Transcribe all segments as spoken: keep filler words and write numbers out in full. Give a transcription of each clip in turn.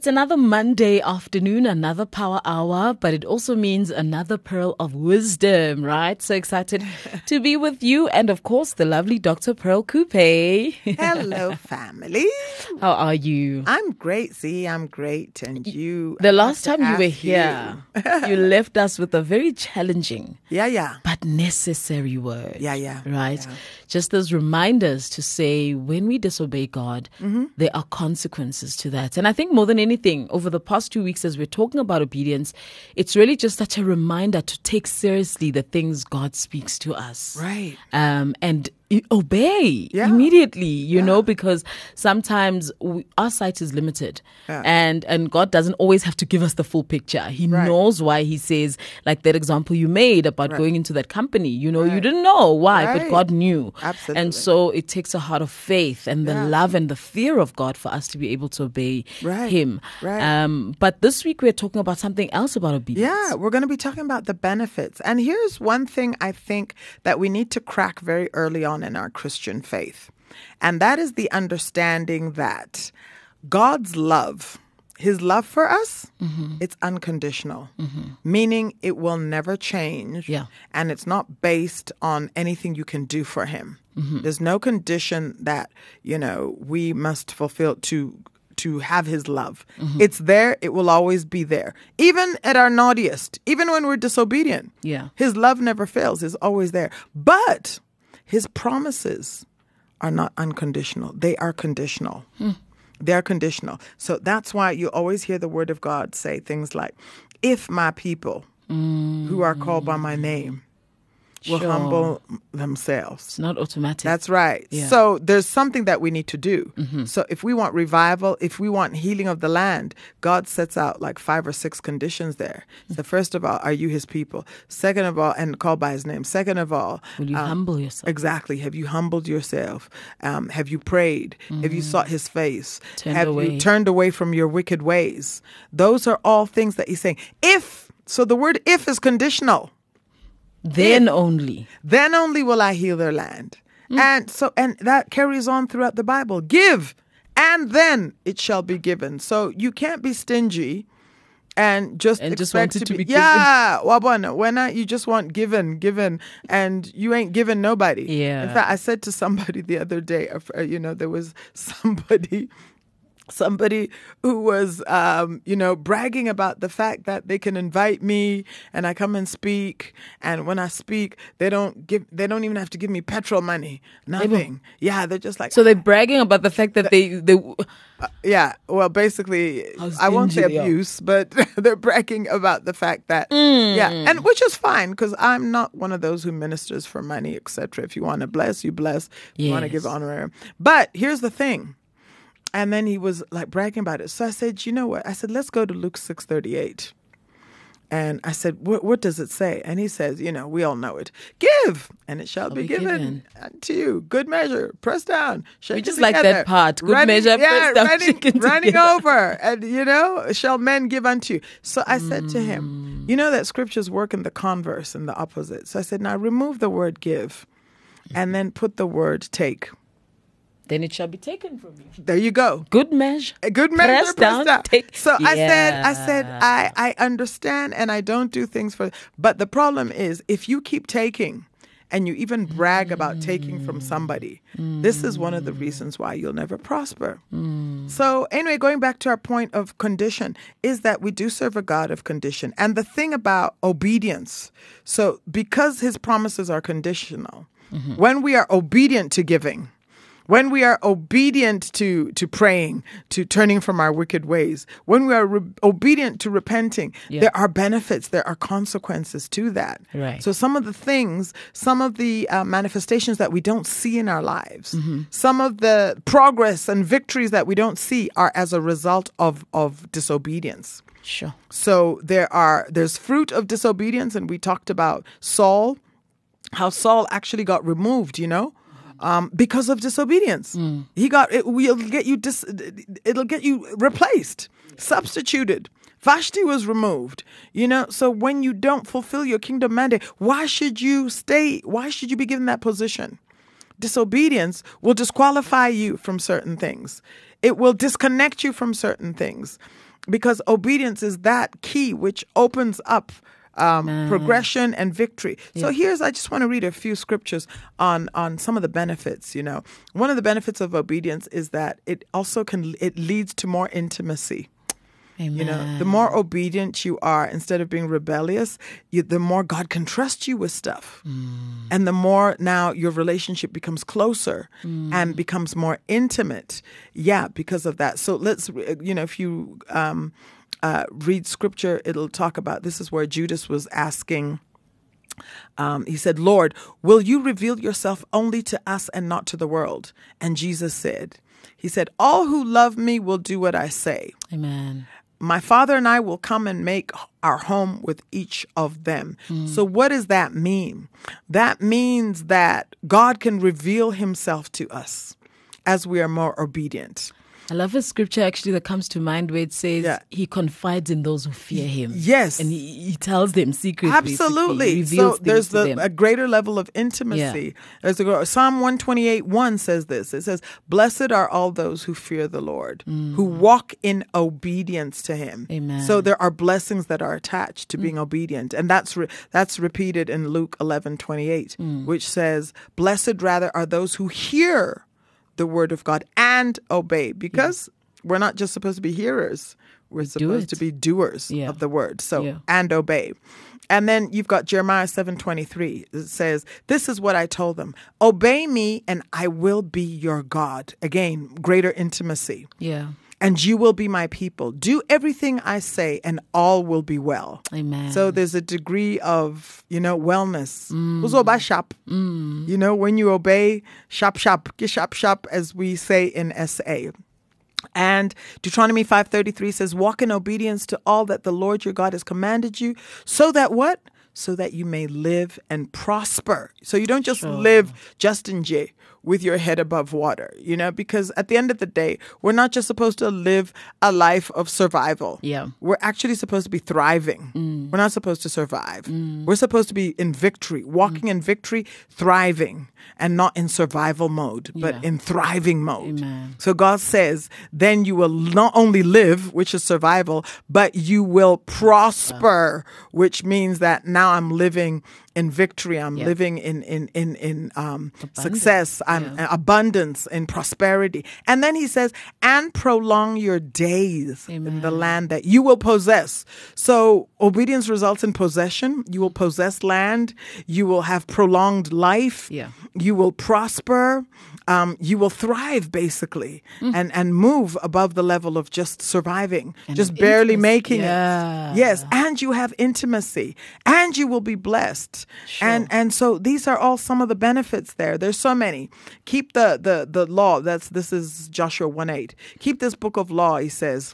It's another Monday afternoon, another power hour, but it also means another pearl of wisdom, right? So excited to be with you and, of course, the lovely Doctor Pearl Coupe. Hello, family. How are you? I'm great, Z. I'm great. And you? The I last have time to you were ask here, you. you left us with a very challenging Yeah, yeah. but necessary word. Yeah, yeah. Right? Yeah. Just as reminders to say when we disobey God, mm-hmm. there are consequences to that. And I think more than anything, over the past two weeks as we're talking about obedience, it's really just such a reminder to take seriously the things God speaks to us. Right. Um, and obey Yeah. immediately, you Yeah. know, because sometimes we, our sight is limited, Yeah. and and God doesn't always have to give us the full picture. He Right. knows why He says, like that example you made about Right. going into that company, you know, you Right. didn't know why, but Right. God knew. Absolutely. And so it takes a heart of faith and the Yeah. love and the fear of God for us to be able to obey Right. Him. Right. Um, but this week we're talking about something else about obedience. Yeah, we're going to be talking about the benefits. And here's one thing I think that we need to crack very early on in our Christian faith. And that is the understanding that God's love, His love for us, mm-hmm. it's unconditional, mm-hmm. meaning it will never change. Yeah. And it's not based on anything you can do for Him. Mm-hmm. There's no condition that, you know, we must fulfill to to have His love. Mm-hmm. It's there. It will always be there. Even at our naughtiest, even when we're disobedient, Yeah. His love never fails. It's always there. But His promises are not unconditional. They are conditional. Hmm. They are conditional. So that's why you always hear the word of God say things like, if my people mm. who are called by my name will Sure. humble themselves. It's not automatic. That's right. Yeah. So there's something that we need to do. Mm-hmm. So if we want revival, if we want healing of the land, God sets out like five or six conditions there. So first of all, are you His people? Second of all, and called by His name. Second of all, Will you um, humble yourself? Exactly. Have you humbled yourself? Um, have you prayed? Mm-hmm. Have you sought His face? Turned have away. you turned away from your wicked ways? Those are all things that He's saying. If, so the word if is conditional. Then If, only. Then only will I heal their land. Mm. And so, and that carries on throughout the Bible. Give, and then it shall be given. So you can't be stingy and just And expect just want it to, to be, be yeah. Wabona, when I, you just want given, given, and you ain't given nobody. Yeah. In fact, I said to somebody the other day, uh, you know, there was somebody. Somebody who was, um, you know, bragging about the fact that they can invite me and I come and speak. And when I speak, they don't give, they don't even have to give me petrol money. Nothing. Yeah, they're just like. So they're bragging about the fact that they, they Uh, yeah, well, basically, How I won't say stingy they are. abuse, but they're bragging about the fact that, Mm. yeah, and which is fine because I'm not one of those who ministers for money, et cetera. If you want to bless, you bless. If you want to Yes. give honorarium. But here's the thing. And then he was like bragging about it. So I said, you know what? I said, let's go to Luke six thirty-eight. And I said, what, what does it say? And he says, you know, we all know it. Give, and it shall, Shall be, be given, given. unto you. Good measure, pressed down. We shaken just like that together, part. Good running- measure, yeah, pressed down, running, shaken running together. over. And, you know, shall men give unto you. So I said to him, you know that scriptures work in the converse and the opposite. So I said, now remove the word give and then put the word take. then it shall be taken from you. There you go. Good measure. A good measure, Pressed pressed down, down. take- So I said, I said, Yeah. I, I understand and I don't do things for, but the problem is if you keep taking and you even brag about taking from somebody, mm. this is one of the reasons why you'll never prosper. Mm. So anyway, going back to our point of condition is that we do serve a God of condition. And the thing about obedience, so because His promises are conditional, mm-hmm. when we are obedient to giving, when we are obedient to, to praying, to turning from our wicked ways, when we are re- obedient to repenting, Yeah. there are benefits, there are consequences to that. Right. So some of the things, some of the uh, manifestations that we don't see in our lives, mm-hmm. some of the progress and victories that we don't see are as a result of, of disobedience. Sure. So there are there's fruit of disobedience, and we talked about Saul, how Saul actually got removed, you know? Um, because of disobedience, mm. he got it. Will get you. Dis, it'll get you replaced, substituted. Vashti was removed. You know, so when you don't fulfill your kingdom mandate, why should you stay? Why should you be given that position? Disobedience will disqualify you from certain things. It will disconnect you from certain things. because obedience is that key which opens up um, progression and victory. So Yeah. here's, I just want to read a few scriptures on, on some of the benefits, you know. One of the benefits of obedience is that it also can, it leads to more intimacy. Amen. You know, the more obedient you are, instead of being rebellious, you, the more God can trust you with stuff. Mm. And the more now your relationship becomes closer mm. and becomes more intimate. Yeah, because of that. So let's, you know, if you um, uh, read scripture, it'll talk about, this is where Judas was asking, Um, he said, Lord, will you reveal yourself only to us and not to the world? And Jesus said, he said, all who love me will do what I say. Amen. My Father and I will come and make our home with each of them. Mm. So what does that mean? That means that God can reveal himself to us as we are more obedient. I love a scripture actually that comes to mind where it says Yeah. he confides in those who fear him. Yes. And he, he tells them secretly. Absolutely. So there's the, a greater level of intimacy. Yeah. There's a, Psalm one twenty-eight one says this. It says, blessed are all those who fear the Lord, mm. who walk in obedience to him. Amen. So there are blessings that are attached to being mm. obedient. And that's re- that's repeated in Luke eleven twenty-eight, mm. which says, blessed rather are those who hear the word of God and obey, because yeah. we're not just supposed to be hearers, we're supposed to be doers yeah. of the word. So yeah. and obey. And then you've got Jeremiah seven twenty-three. It says, this is what I told them, obey me and I will be your God. Again, greater intimacy. Yeah. And you will be my people. Do everything I say and all will be well. Amen. So there's a degree of, you know, wellness. Mm. Shop. Mm. You know, when you obey, shop, shop, shop, shop, as we say in S A. And Deuteronomy five thirty-three says, walk in obedience to all that the Lord your God has commanded you, so that what? So that you may live and prosper. So you don't just sure. live just in J with your head above water, you know, because at the end of the day, we're not just supposed to live a life of survival. Yeah. We're actually supposed to be thriving. Mm. We're not supposed to survive. Mm. We're supposed to be in victory, walking mm. in victory, thriving, and not in survival mode, but yeah. in thriving mode. Amen. So God says, then you will not only live, which is survival, but you will prosper, yeah. which means that now I'm living in victory. I'm yeah. living in in in in um, success. I'm yeah. abundance in prosperity. And then he says, and prolong your days Amen. In the land that you will possess. So obedience results in possession. You will possess land. You will have prolonged life. Yeah. You will prosper. Um, you will thrive, basically, mm. and, and move above the level of just surviving, and just barely intimacy. Making yeah. it. Yes, and you have intimacy, and you will be blessed. Sure. And and so these are all some of the benefits there. There's so many. Keep the, the, the law. That's This is Joshua one eight. Keep this book of law, he says,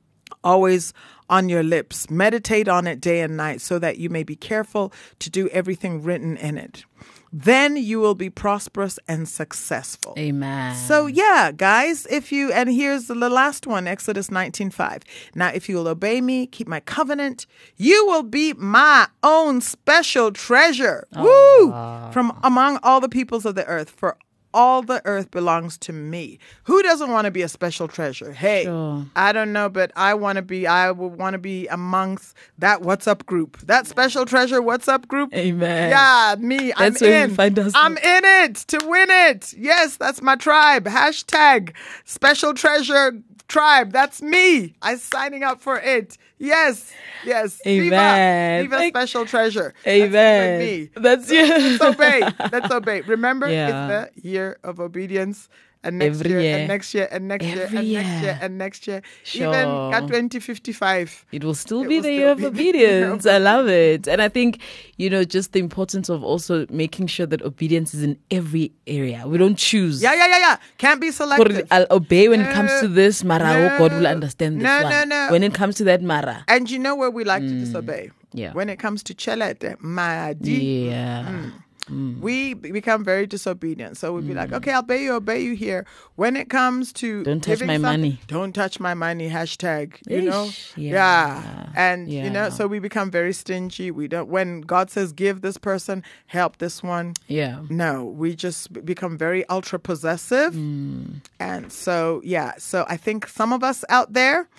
always on your lips. Meditate on it day and night so that you may be careful to do everything written in it. Then you will be prosperous and successful. Amen. So yeah, guys, if you, and here's the last one, Exodus nineteen five. Now, if you will obey me, keep my covenant, you will be my own special treasure. Oh. Woo! From among all the peoples of the earth, for all the earth belongs to me. Who doesn't want to be a special treasure? Hey, sure. I don't know, but I want to be, I would want to be amongst that WhatsApp group. That special treasure WhatsApp group. Amen. Yeah, me. That's I'm where in. we find us. I'm in it to win it. Yes, that's my tribe. Hashtag special treasure tribe. That's me. I'm signing up for it. Yes. Yes. Amen. Viva, Viva special treasure. Amen. That's me. That's you. Let's obey. Let's obey. Remember, yeah. it's the year of obedience. And next Every year, year. and next year, and next Every year, and year. next year, and next year. Sure. Even at twenty fifty-five. It will still it be will the still year of be obedience. the year of I love it. And I think, you know, just the importance of also making sure that obedience is in every area. We don't choose. Yeah, yeah, yeah, yeah. Can't be selective. I'll obey when no, it comes to this, Mara. No, oh, God will understand this no, one. No, no, When it comes to that, Mara. And you know where we like mm. to disobey? Yeah. When it comes to chelete, madi. Yeah. Mm. Mm. We become very disobedient. So we'd be mm. like, okay, I'll obey you, obey you here. When it comes to don't touch my money. Don't touch my money, hashtag, you Ish, know? Yeah. yeah. And, yeah. you know, so we become very stingy. We don't, when God says, give this person, help this one. Yeah. No, we just become very ultra possessive. Mm. And so, yeah. So I think some of us out there,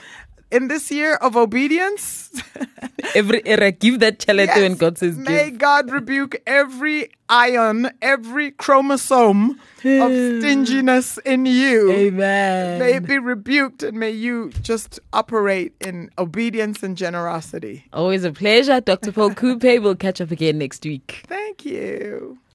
in this year of obedience, Every era, give that challenge yes, when God says may give. God rebuke every ion, every chromosome of stinginess in you. Amen. May it be rebuked, and may you just operate in obedience and generosity. Always a pleasure. Doctor Paul Coupe will catch up again next week. Thank you.